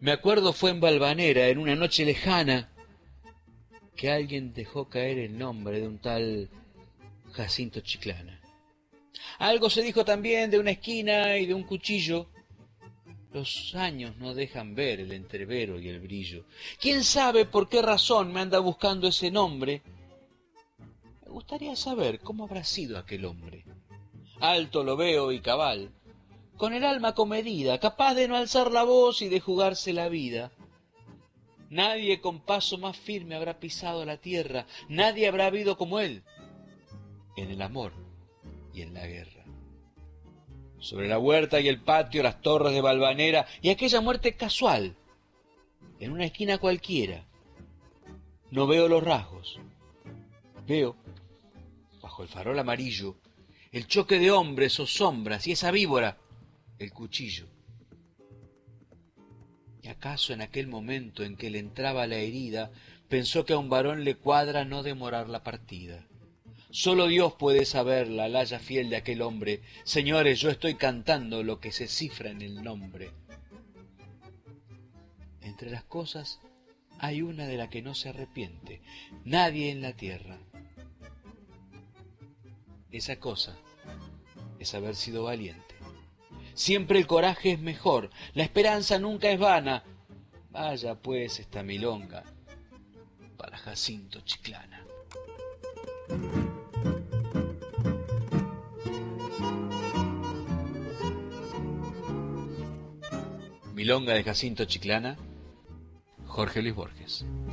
Me acuerdo fue en Valvanera, en una noche lejana, que alguien dejó caer el nombre de un tal Jacinto Chiclana. Algo se dijo también de una esquina y de un cuchillo. Los años no dejan ver el entrevero y el brillo. ¿Quién sabe por qué razón me anda buscando ese nombre? Me gustaría saber cómo habrá sido aquel hombre. Alto lo veo y cabal, con el alma comedida, capaz de no alzar la voz y de jugarse la vida. Nadie con paso más firme habrá pisado la tierra, nadie habrá habido como él, en el amor y en la guerra. Sobre la huerta y el patio, las torres de Valvanera y aquella muerte casual, en una esquina cualquiera. No veo los rasgos, veo, bajo el farol amarillo, el choque de hombres o sombras y esa víbora, el cuchillo. ¿Y acaso en aquel momento en que le entraba la herida, pensó que a un varón le cuadra no demorar la partida? Solo Dios puede saber la laya fiel de aquel hombre. Señores, yo estoy cantando lo que se cifra en el nombre. Entre las cosas hay una de la que no se arrepiente nadie en la tierra. Esa cosa es haber sido valiente. Siempre el coraje es mejor, la esperanza nunca es vana. Vaya pues esta milonga para Jacinto Chiclana. Milonga de Jacinto Chiclana, Jorge Luis Borges.